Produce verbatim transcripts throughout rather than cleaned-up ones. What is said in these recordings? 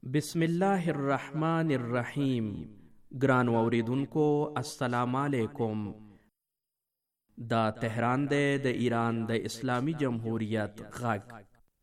بسم الله الرحمن الرحیم. ګران اوریدونکو السلام علیکم. دا تهران دی د ایران د اسلامی جمهوریت غږ.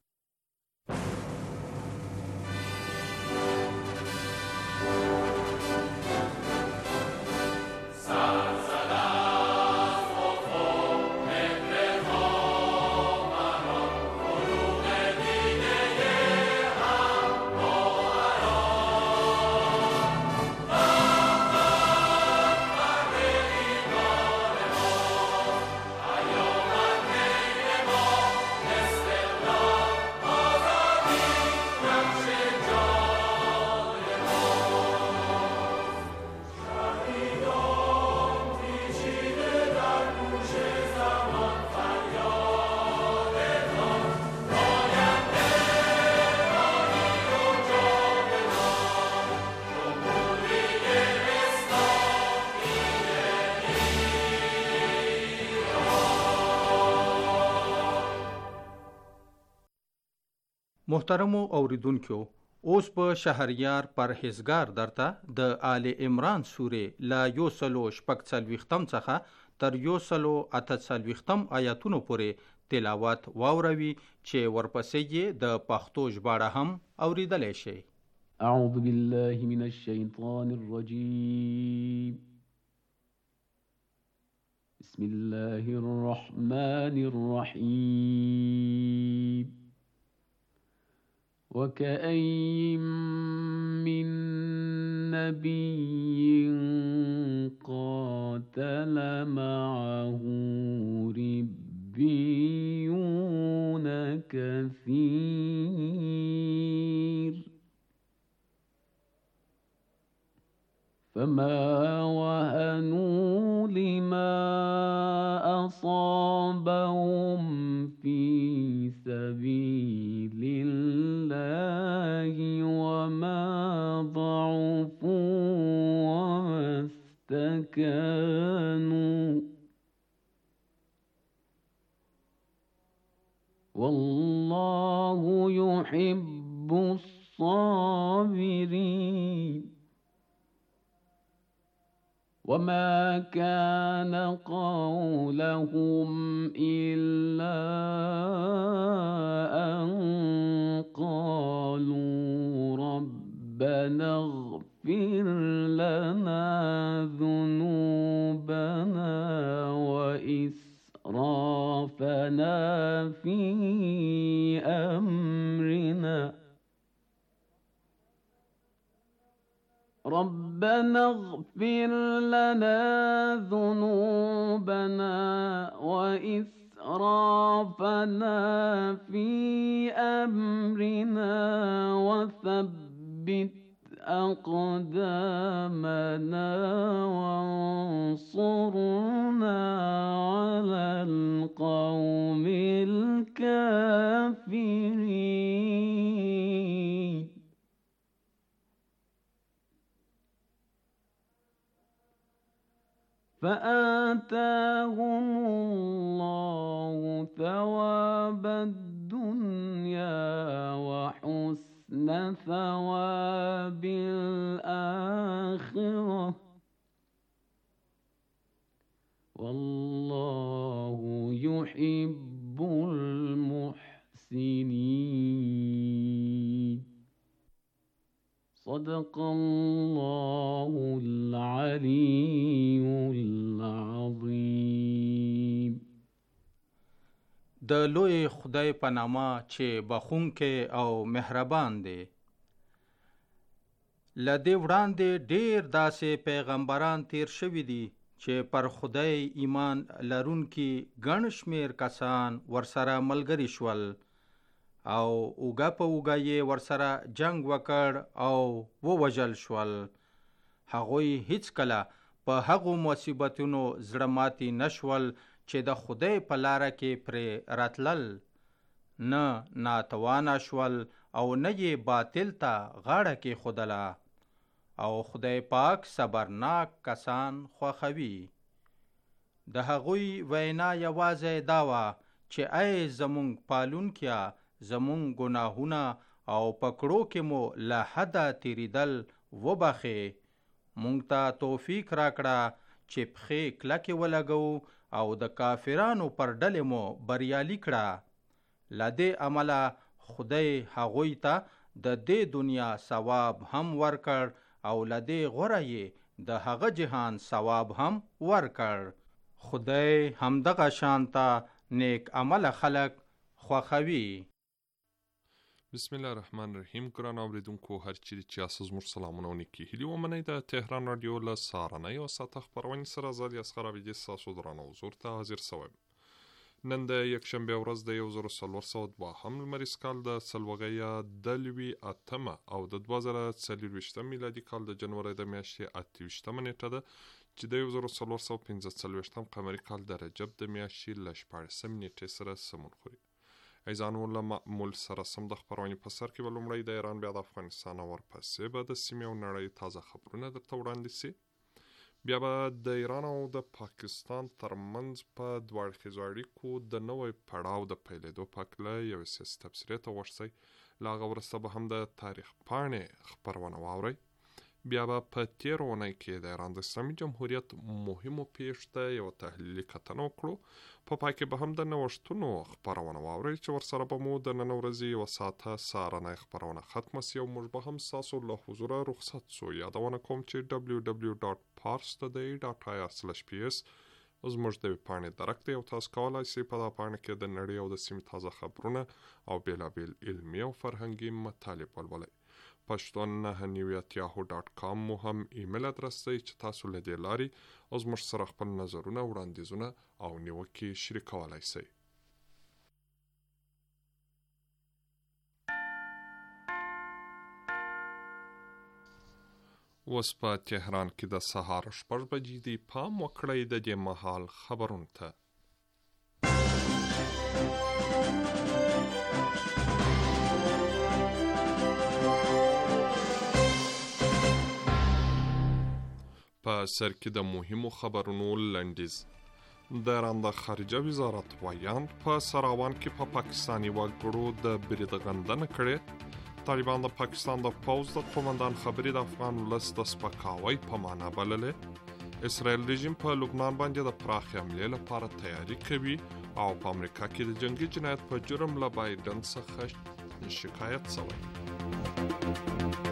محترمو اوریدونکو، اوس په شهریار پرهیزګار درته د آل عمران سورې لا یو سلو شپږ څلوېښتم څخه تر یو سلو اته څلوېښتم آیاتونو پورې تلاوت واوروي چې ورپسې یې د پښتو ژباړه هم اوریدلی شئ. اعوذ بالله من الشیطان الرجیم. بسم الله الرحمن الرحیم. وكأين من نبي قاتل معه ربيون كثير فما وهنوا لما أصابهم في سبيل الله وما ضعفوا وما استكانوا والله يحب الصابرين. وما كان قولهم إلا أن قالوا ربنا اغفر لنا ذنوبنا وإسرافنا في أمرنا ربنا اغفر لنا ذنوبنا وإسرافنا في أمرنا وثبت أقدامنا وانصرنا على القوم الكافرين. فآتاهم الله ثواب الدنيا وحسن ثواب الآخرة والله يحب المحسنين. صدق الله العلي العظيم. د لوی خدای په نامه چې بخښونکی او مهربان دی. له دې وړاندې ډېر داسې پیغمبران تیر شوي دي چې پر خدای ایمان لرونکي ګڼ شمېر کسان ورسره ملګري شول او اوږه په اوږه یې ورسره جنگ وکړ او ووژل شول. هغوی هیڅکله په هغو مصیبتونو زړه ماتي نشول چې د خدای په لاره کې پرې راتلل، نه ناتوانه شول او نه یې باطل ته غاړه کېښودله. او خدای پاک صبرناک کسان خوښوي. د هغوی وینا یوازې دا وه چې ای زمونږ پالونکیه، زمونږ ګناهونه او پکړو کې مو له حده تیریدل وبخې. مونږ ته توفیق راکړه چې پښې کلکې ولګو او د کافرانو پر ډلې مو بریالي کړه. له دې عمله خدای هغوی ته د دې دنیا ثواب هم ورکړ او له دې غوره یې د هغه جهان ثواب هم ورکړ. خدای همدغه شانته نیک عمل خلق خوښوي. بسم الله الرحمن الرحیم. ګران اوریدونکو هر چیرې چې یاست زموږ سلامونه او نیکې هیلې ومنئ. د تهران راډیو له سهارنۍ او ساعته خپرونې سره زه الیاصغر عابدي ستاسو درانه حضور ته حاضر شوی یم. نن د یکشنبې ورځ د یو زر څلور سوه دوهم لمریز کال د څلوغۍ د لوي اتمه او د دوه زره څلرویشتم میلادي کال د جنورۍ د میاشتې اته ویشتمه نیټه ده چې د یو زر څلور سوه پنځه څلویښتم قمري کال د رجب د میاشتې له شپاړسمې نیټې سره سمون خوري. ایزانو له معمول سره سم د خپرونې په سر کې به لومړی د ایران بیا د افغانستان او ورپسې به د سیمې او نړۍ تازه خبرونه درته وړاندې سي. بیا به د ایران او د پاکستان ترمنځ په دوه اړخیزو اړیکو د نوی پړاو د پیلېدو په هکله یوې سیاسي تبصرې ته غوږ شئ. له هغه وروسته به هم د تاریخ پاڼې خپرونه واورئ. بیا به په تېره اونۍ کې د ایران د اسلامي جمهوریت مهمو پیښو ته یوه تحلیلي کتنه وکړو. په پای کې به هم د نوښتونو خپرونه واورئ چې ورسره به مو د نن ورځې یوه ساعته سهارنۍ خپرونه ختمه سي او موږ به هم ستاسو له حضوره رخصت سو. یادونه کوم چې ډبلیو ډبلیو ډاټ پارس ټوډی ډاټ آی آر سلش پی اس زموږ د ویبپاڼې درک دی او تاسو کولی شئ په دغه پاڼه کې د نړۍ او د سیمې تازه خبرونه او بېلابېل علمي او فرهنګي مطالب ولولئ. پښتون نهه نوي یاهو ډاټ کام مو هم ایمیل ادرس دی چې تاسو له دې لارې او زموږ سره خپل نظرونه، وړاندیزونه او نیوکې شریکولی شئ. اوس په تهران کې د سهار شپږ بجې دي. پام وکړئ د دې مهال خبرونو ته. په سر کې د مهمو خبرونو لنډیز. د ایران د خارجه وزارت ویان په سراوان کې په پا پاکستاني وګړو د برید غندنه کړې. طالبان د پاکستان د پوځ د قومندان خبرې د افغان ولس د سپکاوي په معنا بللې. اسرائیل رژیم په لبنان باندې د پراخې حملې لپاره تیاری کوي او په امریکا کې د جنگي جنایت په جرم له بایدن څخه شکایت شوی.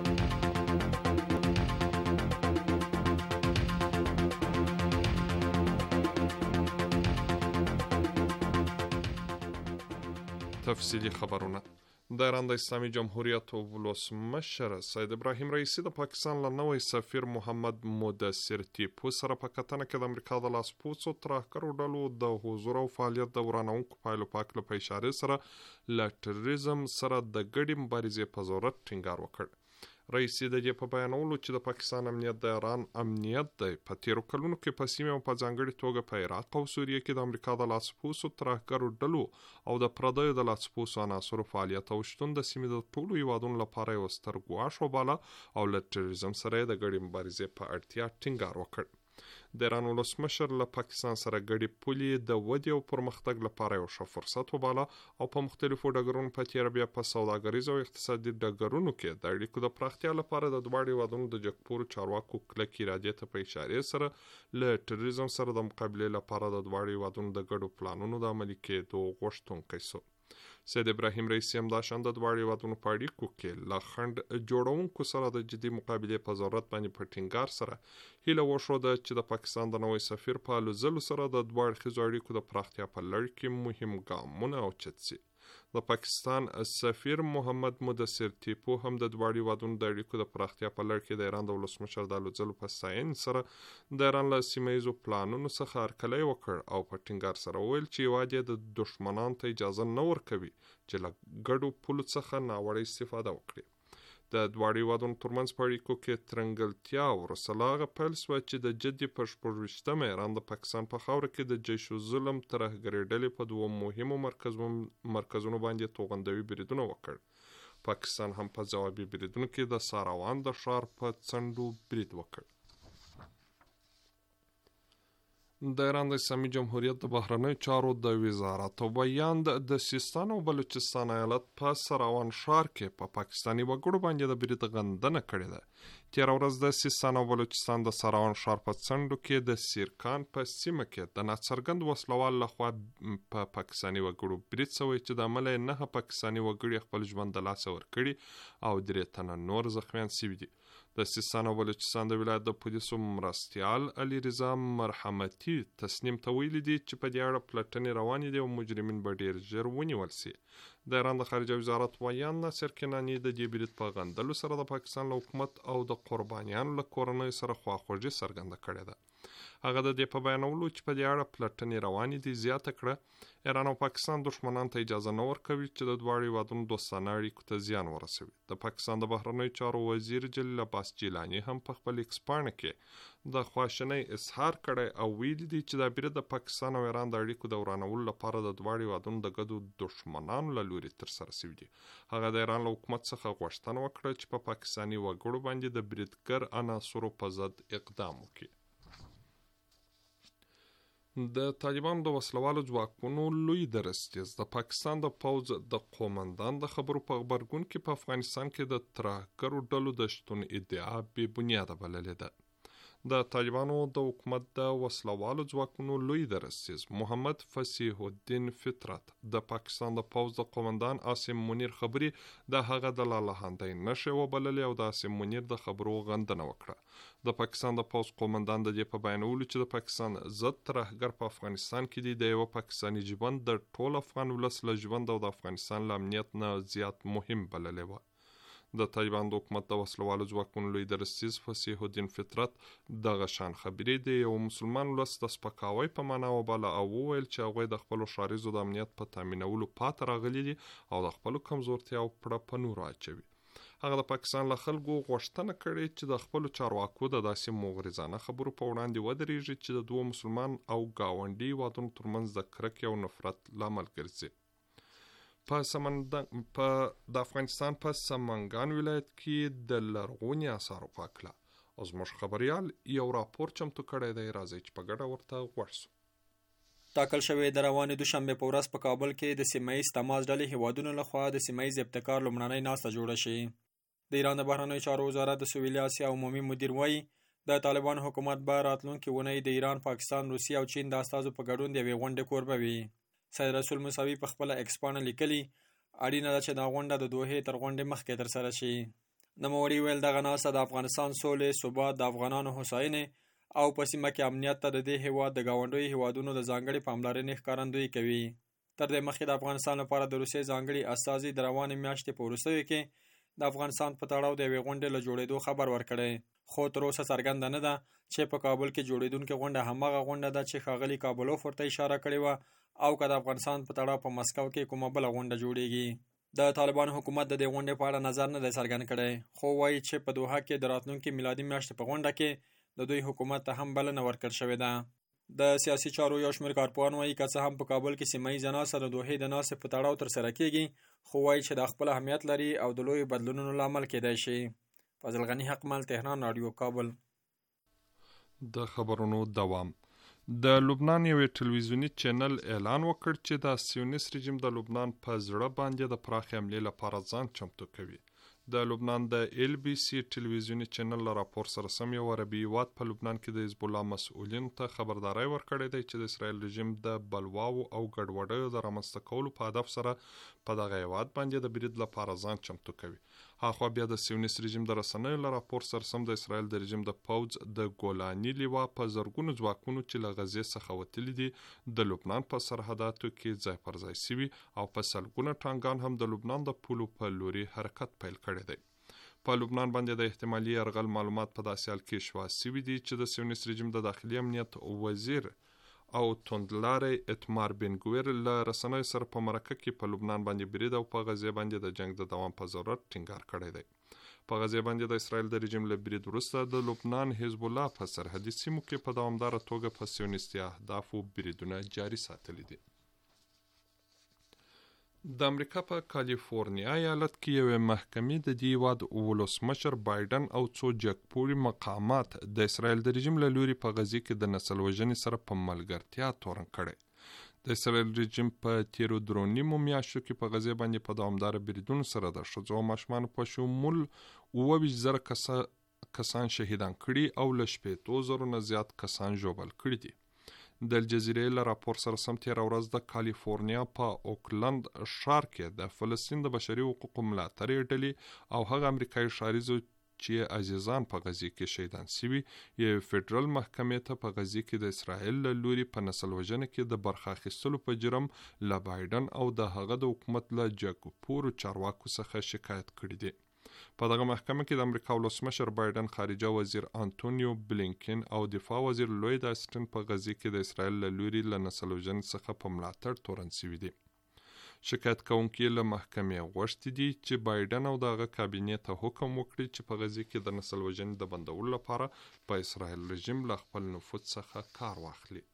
تفصیلی خبرونه. د ایران د اسلامي جمهوریت ولسمشر سید ابراهیم رئیسی د پاکستان له نوی سفیر محمد مدثر ټیپو سره په کتنه کې د امریکا د لاسپوڅو ترهګرو ډلو د حضور او فعالیت د ورانوونکو پایلو په هکله په اشارې سره له ټرریزم سره د ګډې مبارزې په ضرورت ټینګار وکړ. رئیسی د دې په بیانولو چې د پاکستان امنیت د ایران امنیت دی په تیرو کلونو کې په سیمه او په ځانګړي توګه په عراق او سوریه کې د امریکا د لاسپوڅو ترهګرو ډلو او د پردیو د لاسپوڅو عناصرو فعالیت او شتون د سیمې د ټولو هیوادونو لپاره یو ستر ګواښ وباله او له ټرریزم سره د ګډې مبارزې په اړتیا ټینګار وکړ. د ایران ولسمشر له پاکستان سره ګډې پولې د ودې او پرمختګ لپاره یو ښه فرصت وباله او په مختلفو ډګرونو په تیره بیا په سوداګریز او اقتصادي ډګرونو کې د اړیکو د پراختیا لپاره د دواړو هیوادونو د جګپورو چارواکو کلکې ارادې ته په اشارې سره له ټرریزم سره د مقابلې لپاره د دواړو هیوادونو د ګډو پلانونو د عملي کېدو غوښتونکی شو. سید ابراهیم رئیسی همداشان د دواړو هیوادونو په اړیکو کې له خنډ جوړونکو سره د جدي مقابلې په ضرورت باندې په ټینګار سره هیله وښوده چې د پاکستان د نوي سفیر په هلو ځلو سره د دوه اړخیزو اړیکو د پراختیا په لړ کې مهم ګامونه اوچت شي. د پاکستان سفیر محمد مدثر ټیپو هم د دواړو هیوادونو د اړیکو د پراختیا په لړ کې د ایران د ولسمشر د هلو ځلو په ستاینې سره د ایران له سیمه ییزو پلانونو څخه هرکلی وکړ او په ټینګار سره وویل چې هیواد یې د دښمنانو ته اجازه نه ورکوي چې له ګډو پولو څخه ناوړه استفاده وکړي. د دواړو هیوادونو ترمنځ په اړیکو کې ترنګلتیا وروسته له هغه پیل شوه چې د جدي په شپږویشتمه ایران د پاکستان په خاوره کې د جیش الظلم ترهګرۍ ډلې په دوو مهمو مرکزونو باندې توغندوي بریدونه وکړ. پاکستان هم په ځوابي بریدونو کې د ساروان د ښار په څنډو برید وکړ. د ایران د اسلامي جمهوریت د بهرنیو چارو د وزارت او بیان د سیستان او بلوچستان ایالت په سراوان ښار کې په پا پاکستاني وګړو باندې د برید غندنه کړې ده. تېره ورځ د سیستان او بلوچستان د سراوان ښار په څنډو کې د سیرکان په سیمه کې د ناڅرګند وسلوال لخوا په پاکستاني وګړو برید شوی چې د امله یې نهه پاکستاني وګړي خپل ژوند د لاسه ورکړي او درې تنه نور زخمیان شوي دي. د سیستان او بلوچستان د ولایت د پولیسو مرستیال علي رضا مرحمتي تصنیم ته ویلي دي چې په دې اړه پلټنې روانې دي او مجرمین به ډېر ژر ونیول سي. د ایران د خارجه وزارت ویان ناصر کناني د دې برید په غندلو سره د پاکستان له حکومت او د قربانیانو له کورنۍ سره خواخوږي څرګنده کړې ده. هغه د دې په بیانولو چې په دې اړه پلټنې روانې دي زیاته کړه ایران او پاکستان دښمنان ته اجازه نه ورکوي چې د دواړو هیوادونو دوستانه اړیکو ته زیان ورسوي. د پاکستان د بهرنیو چارو وزیر جلیل عباس جیلاني هم په خپل ایکس پاڼه کې د خواشینۍ اظهار کړی او ویلي دي چې دا برید د پاکستان او ایران د اړیکو د ورانولو لپاره د دواړو هیوادونو د ګډو دښمنانو له لوري ترسره شوي دي. هغه د ایران له حکومت څخه غوښتنه وکړه چې په پا پاکستاني وګړو باندې د بریدګر عناصرو په ضد اقدام وکړي. د طالبانو د وسلوالو ځواکونو لوی درستیز د پاکستان د پوځ د قومندان د خبرو په غبرګون کې په افغانستان کې د ترهګرو ډلو د شتون ادعا بې بنیاده بللې ده. د طالبانو د حکومت د وسلوالو ځواکونو لوی درستیز محمد فصیح الدین فطرت د پاکستان د پوځ د قومندان عاصم منیر خبري د هغه د لالهاندۍ نښې وبللې او د عاصم منیر د خبرو غندنه وکړه. د پاکستان د پوځ قومندان د دې په بیانولو چې د پاکستان ضد ترهګر په افغانستان کې دی د یو پاکستاني ژوند د ټول افغان ولس له ژوند او د افغانستان له امنیت نه زیات مهم بللې وه. د طالبان د حکومت د وسلوالو ځواکونو لوی درستیز فصیح الدین فطرت دغه شان خبرې د یو مسلمان ولس د سپکاوي په معنا وباله او وویل چې هغوی د خپلو ښاریزو د امنیت په تامینولو پاته راغلي دي او د خپلو کمزورتیاو پړه په نورو اچوي. هغه د پاکستان له خلکو غوښتنه کړې چې د خپلو چارواکو د داسې مغرضانه خبرو په وړاندې ودرېږي چې د دوو مسلمان او ګاونډي هیوادونو ترمنځ د کرکې او نفرت لامل ګرځي. په سمندان په د افغانستان په سمنګان ولایت کې د لرغوني اثارو په هکله او زموږ خبریال یو راپور چمتو کړی دی، راځئ چې په ګډه ورته غوږ سو. ټاکل شوی د روانې دوشنبې په ورځ په کابل کې د سیمه ییز تماس ډلې هیوادونو لخوا د سیمه ییز ابتکار لومړنۍ ناسته جوړه شي. د ایران د بهرنیو چارو وزارت د سویلي اسیا عمومي مدیر وایي د طالبانو حکومت به راتلونکې اونۍ د ایران، پاکستان، روسیې او چین د استازو په ګډون د یوې غونډې کوربه وي. سید رسول موسوي په خپله ایکس پاڼه لیکلي اړینه ده چې دا غونډه د دوحې تر غونډې مخکې ترسره شي. نوموړي ویل دغه ناسته د افغانستان سولې، ثبات، د افغانانو هوساینې او په سیمه کې امنیت ته د دې هیواد د ګاونډیو هیوادونو د ځانګړې پاملرنې ښکارندویي کوي. تر دې مخکې د افغانستان لپاره د روسیې ځانګړي استازي د روانې میاشتې په وروستیو کې د افغانستان په تړاو د یوې غونډې له جوړېدو خبر ورکړی، خو تر اوسه څرګنده نه ده چې په کابل کې جوړېدونکې غونډه هماغه غونډه ده چې ښاغلي کابلوف ورته اشاره کړې وه او که د افغانستان په تړاو په مسکو کې کومه بله غونډه جوړیږي. د طالبانو حکومت د دې غونډې په اړه نظر نه دی څرګند کړی، خو وایي چې په دوحه کې د راتلونکي میلادي میاشتې په غونډه کې د دوی حکومت ته هم بلنه ورکړل شوې ده. د سیاسي چارو یو شمېر کارپوهان وایي که څه هم په کابل کې سیمه ییزه ناسته د دوحې د ناستې په تړاو ترسره کېږي، خو وایي چې دا خپل اهمیت لري او د لویو بدلونونو لامل کېدای شي. فضل غني حقمل، تهران رادیو، کابل. د خبرونو دوام. د لبنان یوې ټلویزیوني چینل اعلان وکړ چې د سیونیست رژیم د لبنان په زړه باندې د پراخې حملې لپاره ځان چمتو کوي. د لبنان د ایل بی سی ټلویزیوني چینل له راپور سره سم یو عربي هیواد په لبنان کې د حزب الله مسؤلینو ته خبرداری ورکړی دی چې د اسرائیل رژیم د بلواو او ګډوډیو د رامنځته کولو په هدف سره په دغه هیواد باندې د برید لپاره ځان چمتو کوي. هاخوا بیا د سیونیست رژیم د رسنیو له راپور سره سم د اسرائیل د رژیم د پوځ د ګولاني لیوا په زرګونو ځواکونو چې له غزې څخه وتلي دي د لبنان په سرحداتو کې ځای پر ځای سوي او په سلګونه ټانګان هم د لبنان د پولو په لوري حرکت پیل کړی دی. په لبنان باندې د احتمالي یرغل معلومات په داسې حال کې شوا سوي دي چې د سیونیست رژیم د داخلي امنیت وزیر او توندلاري اتمار بن ګویر له رسنیو سره په مرکه کې په لبنان باندې برید او په غزې باندې د جنگ د دوام په ضرورت ټینګار کړی دی. په غزې باندې د اسرائیل د رژیم له برید وروسته د لبنان حزب الله په سرحدي سیمو کې په دوامداره توګه په سیونیستي اهدافو بریدونه جاري ساتلي دي. د امریکا په کالیفورنیا ایالت کې یوې محکمې د دې هیواد ولسمشر بایدن او څو جګپوړي مقامات د اسرائیل د رژیم له لوري په غزې کې د نسل وژنې سره په ملګرتیا تورن کړی. د اسرائیل رژیم په تیرو درو نیمو میاشتو کې په غزې باندې په دوامداره بریدونو سره د ښځو او ماشومانو په شمول اووه ویشت زره کسان شهیدان کړي او له شپېتو زرو نه زیات کسان ژوبل کړي دي. د الجزیرې له راپور سره سم تېره ورځ د کالیفورنیا په اوکلند ښار کې د فلسطین د بشري حقوقو ملاتړې ډلې او هغه امریکایي ښاریزو چې عزیزان په غزې کې شهیدان سوي یو فدرال محکمې ته په غزې کې د اسرائیل له لوري په نسل وژنه کې د برخه اخیستلو په جرم له بایدن او د هغه د حکومت له جګپورو چارواکو څخه شکایت کړی دی. په دغه محکمه کې د امریکا ولسمشر بایدن، خارجه وزیر انټونیو بلینکن او دفاع وزیر لوید اسټن په غزې کې د اسرائیل له لوري له نسل وژنې څخه په ملاتړ تورن سوي دي. شکایت کوونکي له محکمې غوښتي دي چې بایدن او دغه کابینې ته حکم وکړي چې په غزې کې د نسل وژنې د بندولو لپاره په اسرائیل رژیم له خپل نفوذ څخه کار واخلي.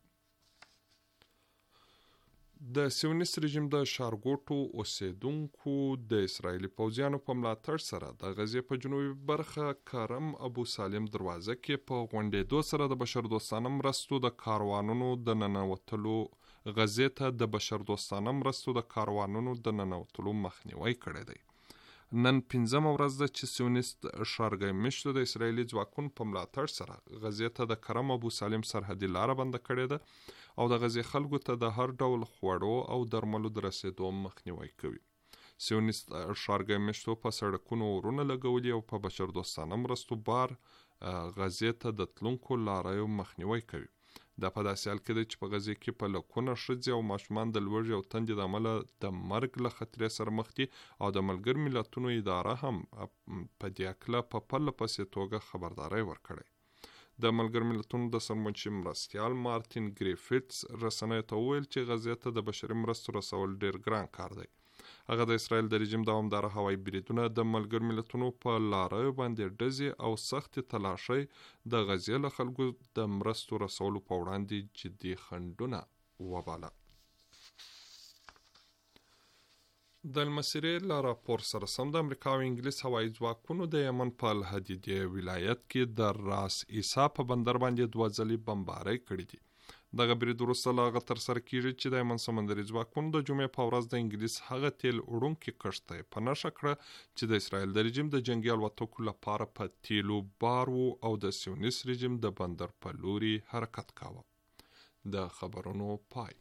د سیونیست رژیم د ښارګوټو اوسیدونکو د اسرائیلي پوځیانو په ملاتړ سره د غزې په جنوبي برخه کرم ابو سالم دروازه کې په غونډېدو سره د بشردوستانه مرستو د کاروانونو د ننوتلو غزې ته د بشردوستانه مرستو د کاروانونو د ننوتلو مخنیوی کړی دی. نن پنځمه ورځ ده چې سیونیست ښارګی مشرو د اسرائیلي ځواکونو په ملاتړ سره غزې ته د کرم ابو سالم سرحدي لاره بنده کړې ده او د غزې خلکو ته د هر ډول خوړو او درملو د رسېدو مخنیوی کوي. سیونیست ښارګی مشرو په سړکونو ورونه لګولي او په بشردوستانه مرستو بار غزې ته د تلونکو لاریو مخنیوی کوي. دا په داسې حال کې ده چې په غزې کې په لکونه ښځې او ماشومان د لوږې او تندې د امله د مرګ له خطرې سره مخ دي او د ملګرو ملتونو اداره هم په دې هکله په پرله پسې توګه خبرداری ورکړی. د ملګرو ملتونو د سرمنشي مرستیال مارتین ګریفټس رسنیو ته وویل چې غزې ته د بشري مرستو رسول ډیر ګران کار دی. هغه د اسرائیل د رژیم دوامداره هوایي بریدونه، د ملګرو ملتونو په لاریو باندې ډزې او سختې تلاشۍ د غزې له خلکو د مرستو رسولو په وړاندې جدي خنډونه وباله. د المسیرې له راپور سره سم د امریکا او انګلیس هوایي ځواکونو د یمن په الحدیدیه ولایت کې د راس عیسی په بندر باندې دوه ځلې بمبارۍ کړې دي. دغه برید وروسته له هغه ترسره کیږي چې د یمن سمندري ځواکونو د جمعې په ورځ د انګلیس هغه تیل وړونکې کښتۍ په نښه کړه چې د اسرائیل د رژیم د جنګي الوتکو لپاره په تیلو بار وو او د سیونیست رژیم د بندر په لوري حرکت کاوه. د خبرونو پای.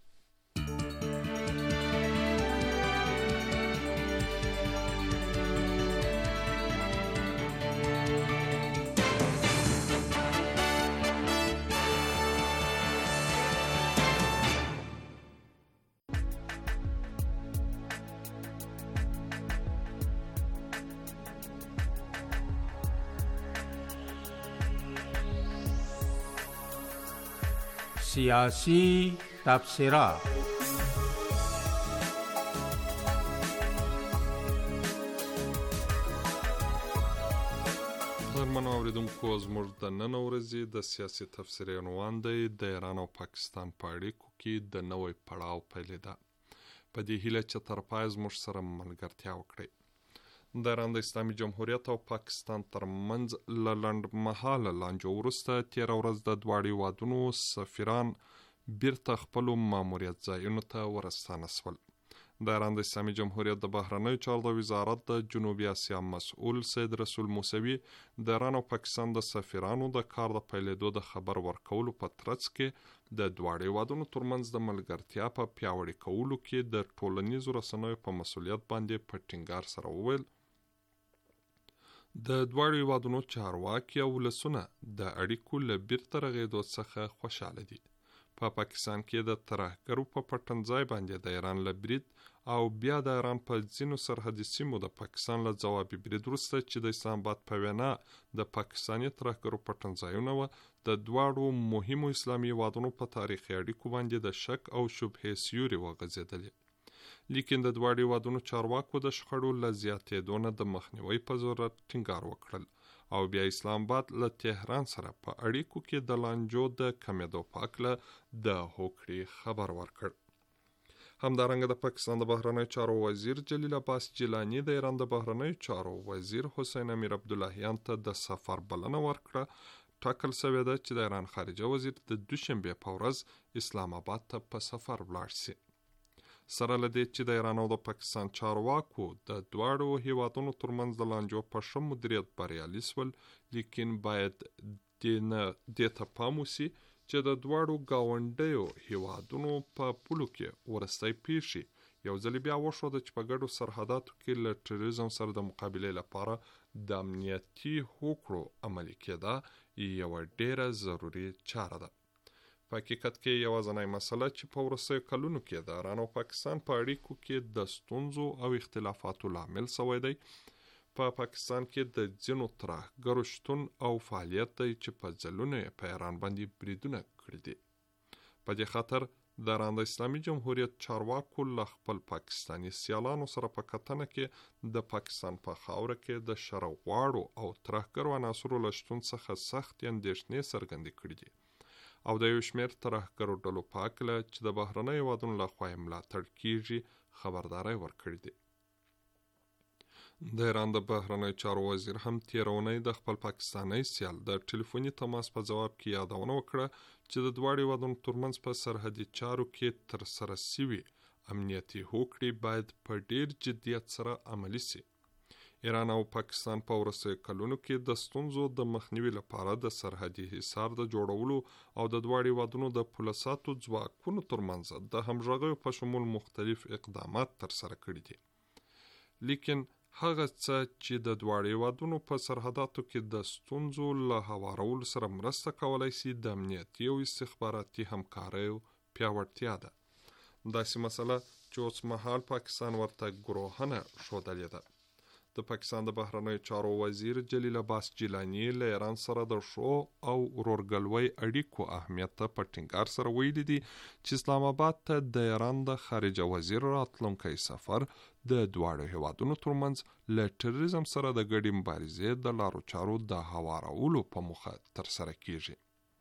سیاسی تبصره. درمنو اوریدونکو زموږ د نن ورځې د سیاسي تفسیر عنوان دی د ایران او پاکستان په اړیکو کې د نوې پړاو پیلېدا. په دې هیله چې تر پایه زموږ سره ملګرتیا وکړئ. د ایران د اسلامي جمهوریت او پاکستان ترمنځ له لنډمهاله لانجو وروسته تېره ورځ د دواړو هیوادونو سفیران بیرته خپلو ماموریت ځایونو ته ورستانه شول. د ایران د اسلامي جمهوریت د بهرنیو چارو د وزارت د جنوبي اسیا مسؤل سید رسول موسوي د ایران او پاکستان د سفیرانو د کار د پیلېدو د خبر ورکولو په ترڅ کې د دواړو هیوادونو ترمنځ د ملګرتیا په پیاوړي کولو کې د ټولنیزو رسنیو په مسؤلیت باندې په ټینګار سره وویل د دواړو هیوادونو چارواکي او ولسونه د اړیکو له بیرته رغېدو څخه خوشحاله دي. په پاکستان کې د ترهګرو په پټنځای باندې د ایران له برید او بیا د ایران په ځینو سرحدي سیمو د پاکستان له ځوابي برید وروسته چې د اسلام آباد په وینا د پاکستاني ترهګرو پټنځایونه وه د دواړو مهمو اسلامي هیوادونو په تاریخي اړیکو باندې د شک او شبهې سیوري وغځېدلې. لیکن د دواړو هیوادونو چارواکو د شخړو له زیاتېدو نه د مخنیوي په ضرورت ټینګار وکړل او بیا اسلام آباد له تهران سره په اړیکو کې د لانجو د کمېدو په هکله د هوکړې خبر ورکړ. همدارنګه د پاکستان د بهرنیو چارو وزیر جلیل عباس جیلانی د ایران د بهرنیو چارو وزیر حسین امیر عبداللهیان ته د سفر بلنه ورکړه. ټاکل شوې ده چې د ایران خارجه وزیر د دوشنبې په ورځ اسلام آباد ته په سفر ولاړ شي. سره له دې چې د ایران او د پاکستان چارواکو د دواړو هیوادونو ترمنځ د لانجو په ښه مدیریت بریالي شول، لیکن باید دې ته پام وشي چې د دواړو ګاونډیو هیوادونو په پولو کې ورستۍ پیښې یو ځل بیا وښوده چې په ګډو سرحداتو کې له ټیروریزم سره د مقابلې لپاره د امنیتي هوکړو عملي کېده یوه ډیره ضروري چاره ده. په حقیقت کې یوازینۍ مسله چې په وروستیو کلونو کې د ایران او پاکستان په اړیکو کې د ستونزو او اختلافاتو لامل شوی دی. په پاکستان کې د ځینو ترهګرو شتون او فعالیت دی چې په ځلونو یې په ایران باندې بریدونه کړي دي. په دې خاطر د ایران د اسلامي جمهوریت چارواکو له خپل پاکستاني سیالانو سره په کتنه کې د پاکستان په خاوره کې د شرغواړو او ترهګرو عناصرو له شتون څخه سختې اندېښنې څرګندې کړي دي او د یو شمېر ترهګرو ډلو په هکله چې د بهرنیو هیوادونو لخوا یې ملاتړ کیږي خبرداری ورکړې دي. د ایران د بهرنیو چارو وزیر هم تېره اونۍ د خپل پاکستاني سیال د ټلیفوني تماس په ځواب کې یادونه وکړه چې د دواړو هیوادونو ترمنځ په سرحدي چارو کې ترسره شوي امنیتي هوکړې باید په ډیر جدیت سره عملي شي. ایران او پاکستان په وروستیو کلونو کې د ستونزو د مخنیوي لپاره د سرحدي حصار د جوړولو او د دواړو هیوادونو د پولیساتو ځواکونو ترمنځ د همغږیو په شمول مختلف اقدامات ترسره کړي دي. لیکن هغه څه چې د دواړو هیوادونو په سرحداتو کې د ستونزو له هوارولو سره مرسته کولی شي د امنیتي او استخباراتي همکاریو پیاوړتیا ده. داسې مسله چې اوس مهال پاکستان ورته ګروهنه ښودلې ده. د پاکستان د بهرنیو چارو وزیر جلیل عباس جیلانی له ایران سره د ښو او ورورګلوۍ اړیکو اهمیت ته په ټینګار سره ویلي دي چې اسلام آباد ته د ایران د خارجه وزیر راتلونکی سفر د دواړو هیوادونو ترمنځ له ټیروریزم سره د ګډې مبارزې د لارو چارو د هوارولو په موخه ترسره کیږي.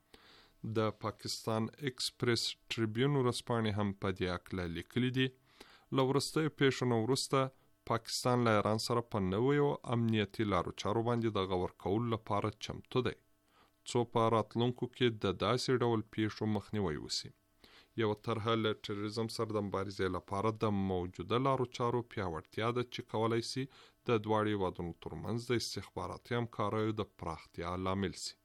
د پاکستان ایکسپریس ټریبیون ورځپاڼې هم په دې هکله لیکلي دي. له وروستیو پیښو نه وروسته پاکستان له ایران سره په نویو امنیتي لارو چارو باندې د غور کولو لپاره چمتو دی څو په راتلونکو کې د داسې ډول پیښو مخنیوی وشي. یوه طرحه له ټیروریزم سره د مبارزې لپاره د موجوده لارو چارو پیاوړتیا ده چې کولی شي د دواړو هیوادونو ترمنځ د استخباراتي همکاریو د پراختیا لامل شي.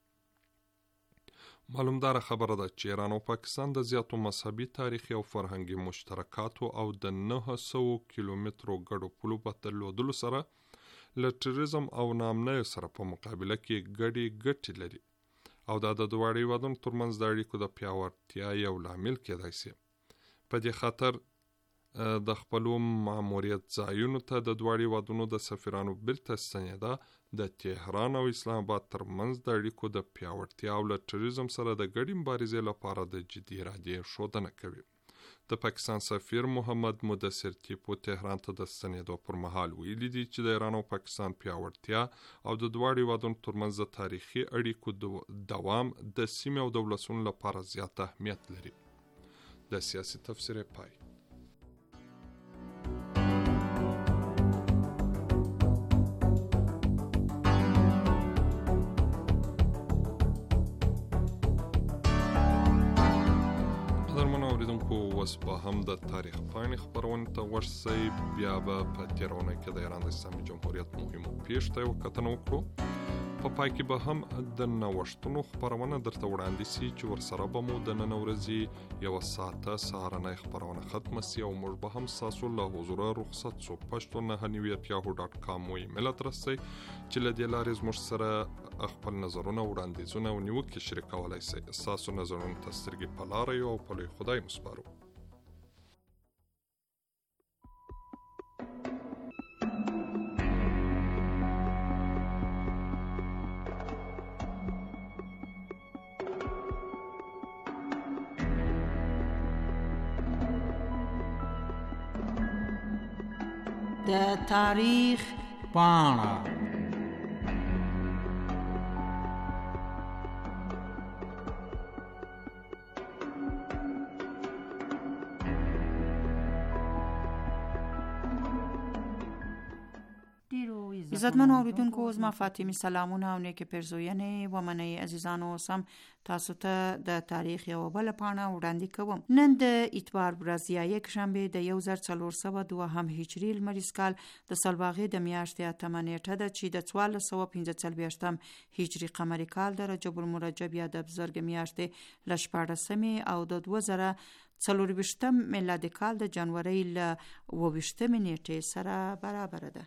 معلومداره خبره ده چې ایران او پاکستان د زیاتو مذهبي، تاریخي او فرهنګي مشترکاتو او د نهه سوو کیلومترو ګډو پولو په درلودلو سره له ټیروریزم او ناامنیو سره په مقابله کې ګډې ګټې لري او دا د دواړو هیوادونو ترمنځ د اړیکو د پیاوړتیا یو لامل کېدای شي. په دې خاطر د خپلو ماموریت ځایونو ته د دواړو هیوادونو د سفیرانو بیرته ستنېدا د تهران او اسلام آباد ترمنځ د اړیکو د پیاوړتیا او له ټیروریزم سره د ګډې مبارزې لپاره د جدي ارادې ښودنه کوي. د پاکستان سفیر محمد مدثر ټیپو تهران ته د ستنېدو پر مهال ویلي دي چې د ایران او پاکستان پیاوړتیا او د دواړو هیوادونو ترمنځ د تاریخي اړیکو دوام د سیمې او د ولسونو لپاره زیات اهمیت لري. د سیاسي تفسیر پای. اوس به هم د تاریخ پاڼې خپرونې ته ورش شئ. بیا به په تېره اونۍ کې د ایران د اسلامي جمهوریت مهمو پیښو ته یوه کتنه وکړو. په پای کې به هم د نوښتونو خپرونه درته وړاندې شي چې ورسره به مو د نن ورځې یوه ساعته سهارنۍ خپرونه ختمه شي او موږ به هم ستاسو له حضوره رخصت شو. پښتو نهه نوي ات یاهو ډاټ کام مو ایمیل ادرس دی چې له دې لارې زموږ سره خپل نظرونه، وړاندیزونه او نیوکې شریکولی شئ. ستاسو نظرونو ته سترګې په لاره یو او په لوی خدای مو سپارو. د تاریخ پاڼه. عزتمنو اوریدونکو زما فاطمه سلامونه او نیک پرزوینې و منی عزیزانو سم تاسو ته د تاریخ یو بل پاڼه وړاندې کوم. نن د اتوار ورځ یا یک شنبه د یو زر څلور سوه دوه هم هجري لمریز کال د سلواغې د میاشتې اتمه نیټه ده چې د څوارلس سوه پنځه څلوېښتم هجري قمري کال د رجب المرجب یا د بزرګ میاشتې له شپاړسمې او د دوه زره څلورویشتم میلادي کال د جنورۍ له اوه ویشتمې نیټې سره برابر ده.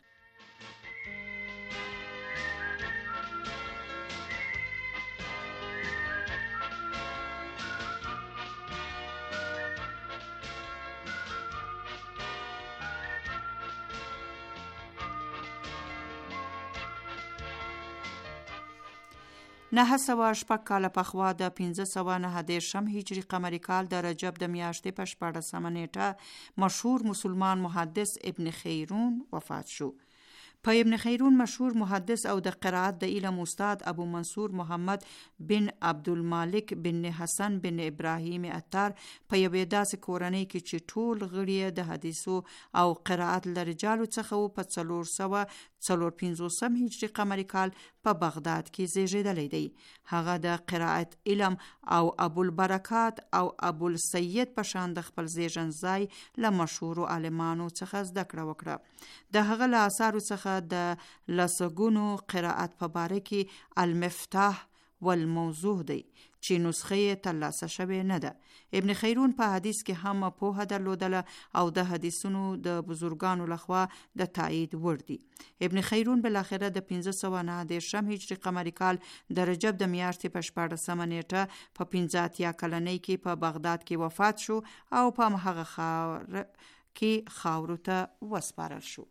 نهه سوه شپږ کاله پخوا د پنځه سوه نهه دېرشم هجري قمري کال د رجب د میاشتې په شپاړسمه نیټه مشهور مسلمان محدث ابن خیرون وفات شو. په ابن خیرون مشهور محدث او د قرائت د علم استاد ابو منصور محمد بن عبدالمالک بن حسن بن ابراهیم عطار په یوې داسې کورنۍ کې چې ټول غړي د حدیثو او قرائت له رجالو څخه و په څلور سوه څلور پنځوسم هجري قمري کال په بغداد کې زیږیدلی دی. هغه د قرائت علم او ابوالبرکات او ابوالسید په شان د خپل زیږن ځای له مشهورو عالمانو څخه زده کړه وکړه. د هغه له اثارو څخه د لسګونو قرائت په باره کې المفتاح والموضوع دی چې نسخه یې ترلاسه شوې نه ده. ابن خیرون په حدیث کې هم پوهه درلودله او د حدیثونو د بزرگانو لخوا د تایید وړ دي. ابن خیرون بالاخره د پنځه سوه نهه دېرشم هجري قمري کال د رجب د میاشتې په شپاړسمه نیټه په پنځه اتیا کلنۍ کې په بغداد کې وفات شو او په همغه خاور کې خاورو ته وسپارل شو.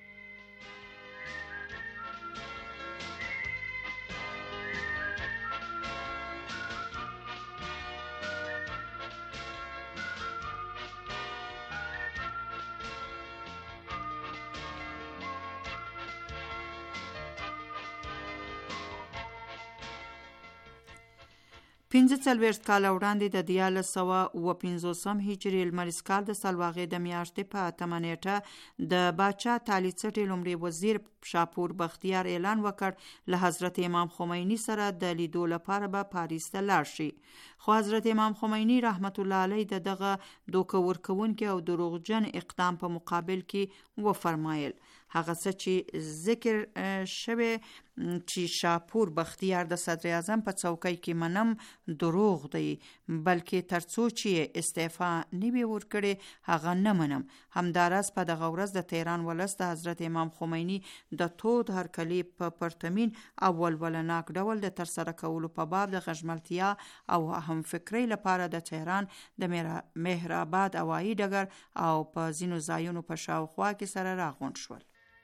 پنځه څلوېښت کاله وړاندې د دیارلس سوه اوه پنځوسم هجري لمریز کال د سلواغې د میاشتې په اتمه نیټه د باچا تالي څټې لومړي وزیر شاپور بختیار اعلان وکړ له حضرت امام خمیني سره د لیدو لپاره به پاریس ته لاړ شي. خو حضرت امام خمیني رحمت الله علیه د دغه دوکه ورکوونکي او دروغجن اقدام په مقابل کې وفرمایل هغه څه چې ذکر شوی چې شاپور بختیار د صدر اعظم په څوکۍ کې منم دروغ دی، بلکې ترڅو چې استعفا نه وي ورکړي هغه نه منم. همداراز په دغه ورځ د تهران ولس د حضرت امام خمیني د تود هرکلي په پرتمین او ولولناک ډول د ترسره کولو په باب د غژملتیا او هم فکرۍ لپاره د تهران د مهرآباد هوایي ډګر او په ځینو ځایونو په شاوخوا کې سره راغونډ شول.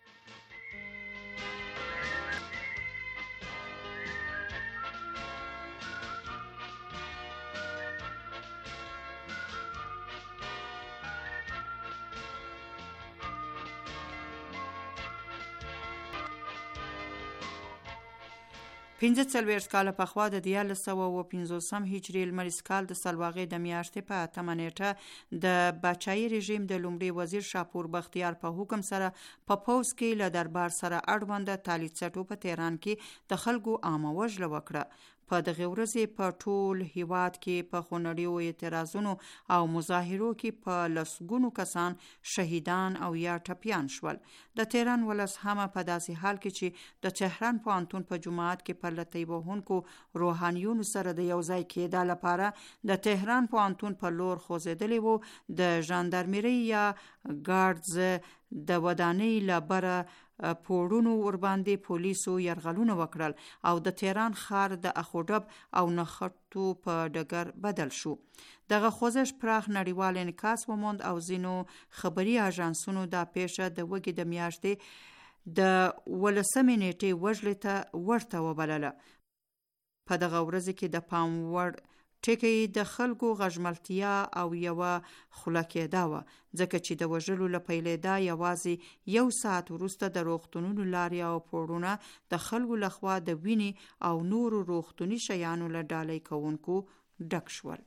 پنځه څلوېښت کاله پخوا د دیارلس سوه اوه پنځوسم هجري لمریز کال د سلواغې د میاشتې په اتمه نیټه د باچایي رژیم د لومړي وزیر شاپور بختیار په حکم سره په پوځ کې له دربار سره اړونده تالي څټو په تهران کې د خلکو عامه وژله وکړه. په دغه ورځې په ټول هیواد کې په خونړیو اعتراضونو او مظاهرو کې په لسګونو کسان شهیدان او یا ټپیان شول. د تهران ولس هم په داسې حال کې چې د تهران پوهنتون په جومات کې په لطی وهونکو روحانیونو سره د یو ځای کېدا لپاره د تهران پوهنتون په لور خوځېدلی وو. د ژاندارمرۍ یا ګارډز د ودانۍ لبره پوړونو ورباندې پولیسو یرغلونه وکړل او د تهران ښار د اخوډب او نښتو په ډګر بدل شو. دغه خوځښت پراخ نړیوال انعکاس وموند او ځینو خبري اژانسونو دا پیښه د وږي د میاشتې د ولسمې نیټې وژلې ته ورته وبلله. په دغه ورځ کې د پام وړ ټکی د خلکو غژملتیا او یوه خوله کېدا وه، ځکه چې د وژلو له پیلېدا یوازې یو ساعت وروسته د روغتونونو لارې او پوړونه د خلکو لخوا د وینې او نورو روغتوني شیانو له ډالۍ کوونکو ډک شول.